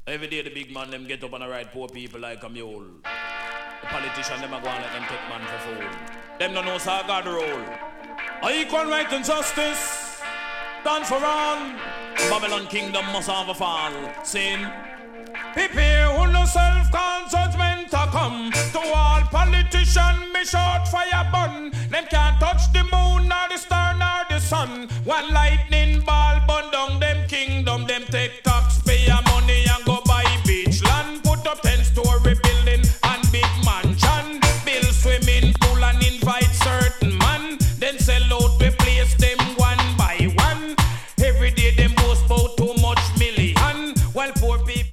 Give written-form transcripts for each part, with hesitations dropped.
Every day the big man them get up and ride poor people like a mule. The politician them a go and let them take man for fool. Them no know how God rule. Equal right and justice, done for all. Babylon kingdom must have a fall. Sin. Prepare who no self-con judgment to come. To all politicians, me short fire bun. Them can't touch the moon nor the star nor the sun. One lightning ball burn down them kingdom. Them take taxpayer money and go buy beach land. Put up 10-story building and big mansion. Build swimming pool and invite certain man. Then sell out the place them one by one. Every day them boast about too much million. While poor people.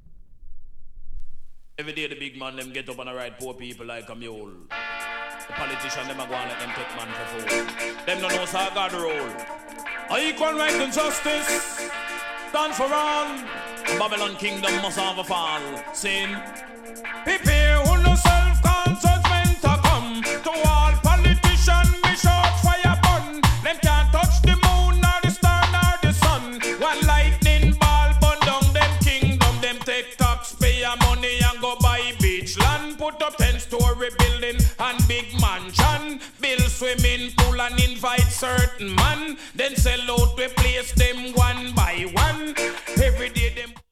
Every day the big man them get up and ride poor people like a mule. The politician them a go and let them take man for fool. Them no know how God rule. Equal right and justice, done for all. Babylon kingdom must have a fall. Sin. Prepare who no self-con judgment to come. To all politicians, me short fire bun. Them can't touch the moon nor the star nor the sun. One lightning ball burn down them kingdom. Them take taxpayer money and go buy beach land. Put up 10-story building and big mansion. Build swimming pool and invite certain man. Then sell out the place them one by one. Every day them